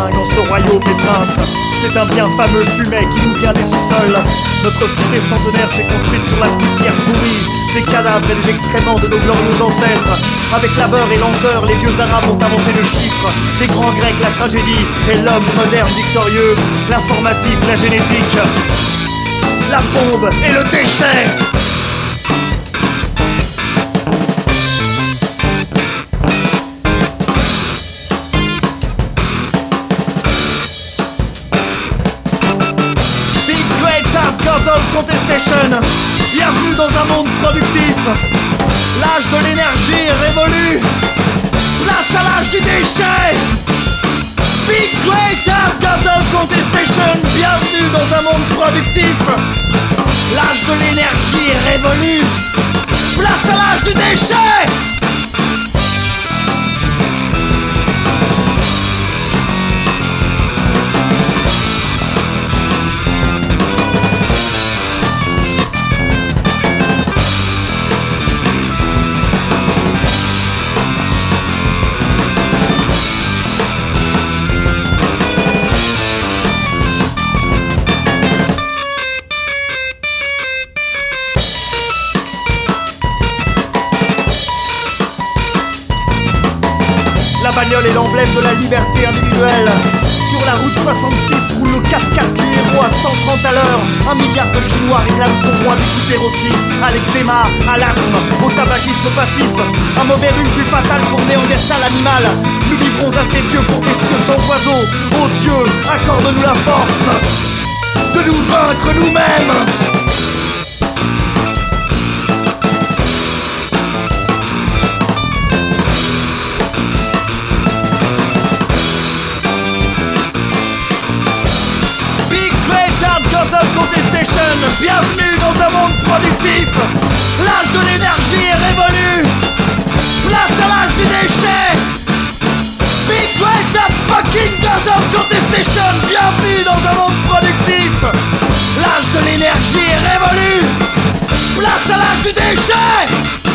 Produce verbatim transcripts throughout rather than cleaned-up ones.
distingue en ce royaume des princes. C'est un bien fameux fumet qui nous vient des sous-sols. Notre cité centenaire s'est construite sur la poussière pourrie des cadavres et des excréments de nos glorieux ancêtres. Avec labeur et lenteur, les vieux arabes ont inventé le chiffre. Les grands grecs, la tragédie, et l'homme moderne victorieux. L'informatique, la génétique, la bombe et le déchet. Guzzle Contestation, bienvenue dans un monde productif. L'âge de l'énergie est révolu. Place à l'âge du déchet. Big Great Art Guzzle Contestation, bienvenue dans un monde productif. L'âge de l'énergie est révolu. Place à l'âge du déchet. La bagnole est l'emblème de la liberté individuelle. Sur la route soixante-six roule le quatre-quatre du héros à cent trente à l'heure. Un milliard de Chinois réclament son droit d'écouter aussi. À l'eczéma, à l'asthme, au tabagisme passif. Un mauvais rhume plus fatal pour Néandertal animal. Nous vivrons assez vieux pour des cieux sans oiseaux. Oh Dieu, accorde-nous la force de nous vaincre nous-mêmes. Guzzle Contestation, bienvenue dans un monde productif. L'âge de l'énergie est révolu. Place à l'âge du déchet. Big Great Art fucking Guzzle Contestation, bienvenue dans un monde productif. L'âge de l'énergie est révolu. Place à l'âge du déchet.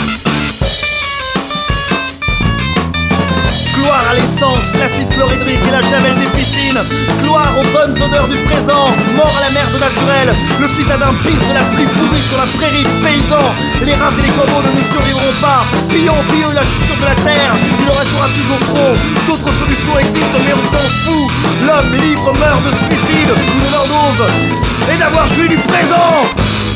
Gloire à l'essence, l'acide chlorhydrique et la javel des piscines. Gloire aux bonnes odeurs du présent. Mort à la merde naturelle. Le citadin pisse de la pluie pourrie sur la prairie paysan. Les rats et les corbeaux ne nous survivront pas. Pillons, pillons la chute de la terre. Il en restera toujours trop. D'autres solutions existent mais on s'en fout. L'homme libre meurt de suicide ou de l'ordose et d'avoir joui du présent.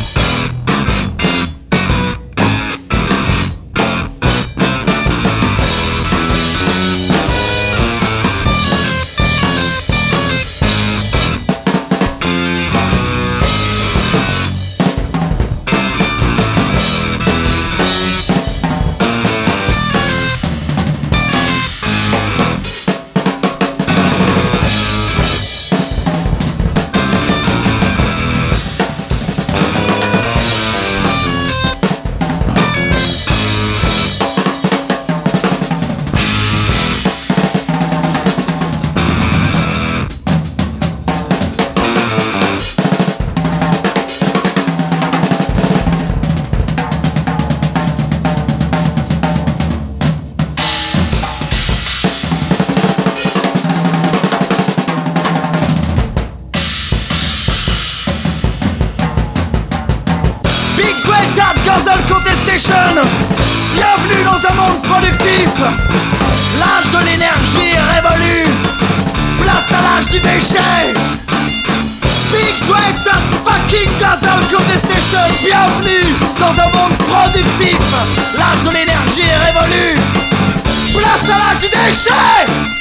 Guzzle Contestation, bienvenue dans un monde productif. L'âge de l'énergie est révolu. Place à l'âge du déchet. Big Great Art fucking Guzzle Contestation, bienvenue dans un monde productif. L'âge de l'énergie est révolu. Place à l'âge du déchet.